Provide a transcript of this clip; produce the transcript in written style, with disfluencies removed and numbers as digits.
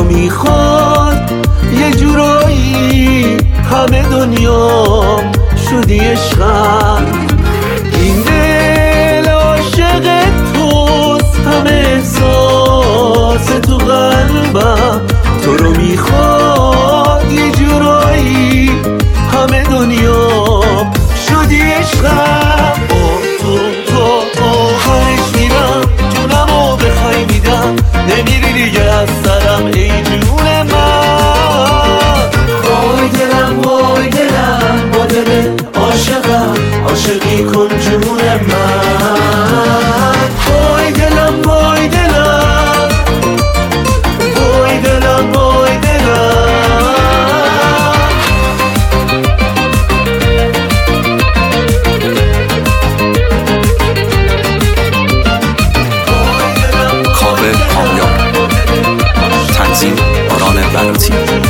میخواد یه جورایی همه دنیا شدی عشقم. این دل عاشق توست، همه احساس تو قلبم تو رو میخواد یه جورایی همه دنیا شدی عشقم. تو آخرش میرم جونمو بخوای میدم، نمیری دیگه از سرم ای جون من. وای دلم وای دلم با دل عاشقم، عاشقی کن جون من. وای دلم وای دلم وای دلم وای دلم. کاوه کامیاب، تنظیم باران بلوطی.